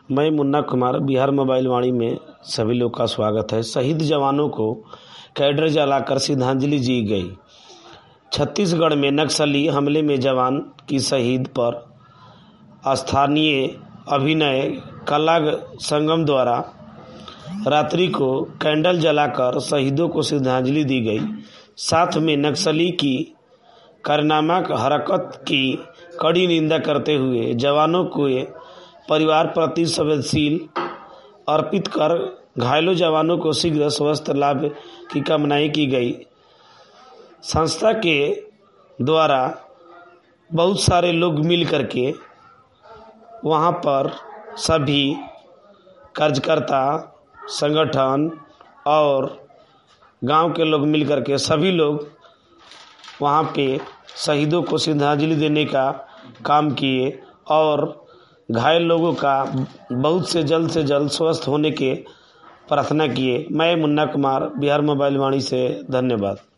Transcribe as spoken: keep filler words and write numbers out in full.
मैं मुन्ना कुमार बिहार मोबाइल वाणी में सभी लोग का स्वागत है। शहीद जवानों को कैडर जलाकर श्रद्धांजलि दी गई। छत्तीसगढ़ में नक्सली हमले में जवान की शहीद पर स्थानीय अभिनय कला संगम द्वारा रात्रि को कैंडल जलाकर शहीदों को श्रद्धांजलि दी गई। साथ में नक्सली की कारनामा हरकत की कड़ी निंदा करते हुए जवानों को परिवार प्रति संवेदनशील अर्पित कर घायलों जवानों को शीघ्र स्वास्थ्य लाभ की कामनाएं की गई। संस्था के द्वारा बहुत सारे लोग मिल करके वहां पर सभी कार्यकर्ता संगठन और गांव के लोग मिल करके सभी लोग वहां पे शहीदों को श्रद्धांजलि देने का काम किए और घायल लोगों का बहुत से जल्द से जल्द स्वस्थ होने के प्रार्थना किए। मैं मुन्ना कुमार बिहार मोबाइल वाणी से धन्यवाद।